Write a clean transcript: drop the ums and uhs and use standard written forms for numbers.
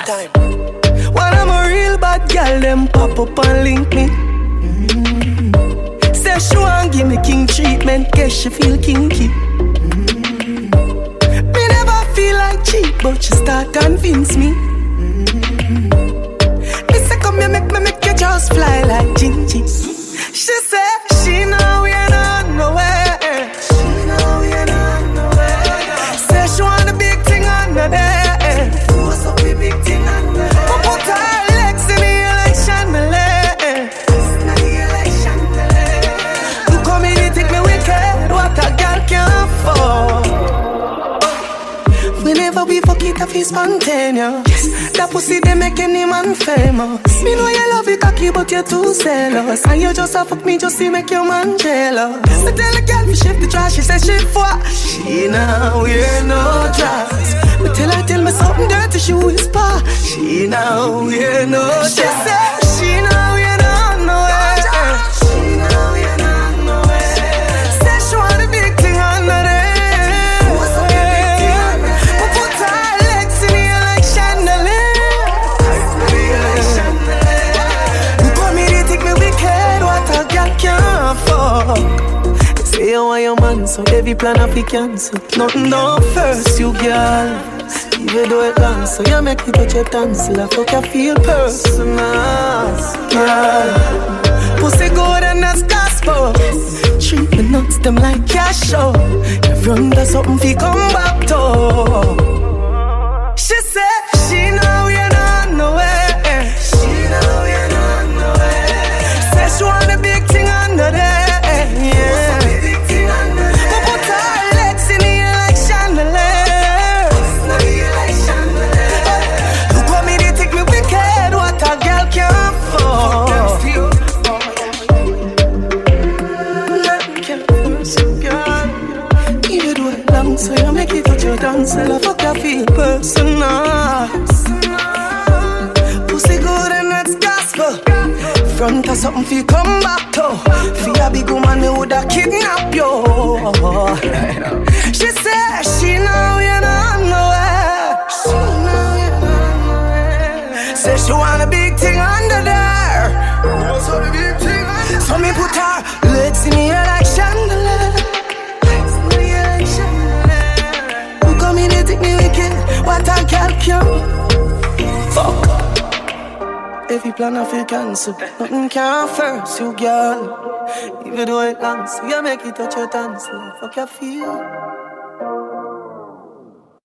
time. When I'm a real bad girl, them pop up and link me. Say she want give me king treatment, guess she feel kinky. Me never feel like cheap, but she start convince me. Me say come here, make you just fly like Gingy. She say she know we ain't on nowhere. She know we ain't on nowhere. Say she want a big thing under there. What's up with big thing under there? But put her legs in the air like chandelier. Look how me they take me wicked. What a girl can afford. Whenever we fuck it up, it's spontaneous. That pussy they make any man famous. Me know you love it cocky, but you're too zealous. And you just a fuck me just to make your man jealous. I tell a girl to shift the trash, she says she fuck. She now wear no dress. But tell me something dirty, she whisper. She now wear no dress. She said she now wear no nowhere. She now wear no nowhere. Say she want a big thing under there. Say you want your man, so every plan of it cancel. Nothing down first, you girl. Even though it long, so you make me touch your tonsil. I fuck you feel personal, girl. Pussy good and that's gospel. Treat me nuts, them like cash show. You run to something fi come back to. She said she know we're not nowhere. She know we're not nowhere. Say she want a big thing under there. Yeah. But put her legs in the air like chandelier. Look what me they take me wicked. What a girl can afford. Nothing can force you, girl. Even do it long, so you make it touch your dance. I fuck you feel personal. Pussy good and that's gospel. Front of something fi come back to. Fi a big woman me woulda kidnap you. She said she know you not nowhere. She know you not nowhere. Say she want a big thing under there. So the big thing under. So me put her legs in the air like chandelier. Legs in the air like chandelier. Who come in and take me wicked? What a girl can. Fuck. Every plan I feel cancel. Nothing can first, you girl. Even though it long, so you make it touch your tonsil. Fuck you feel.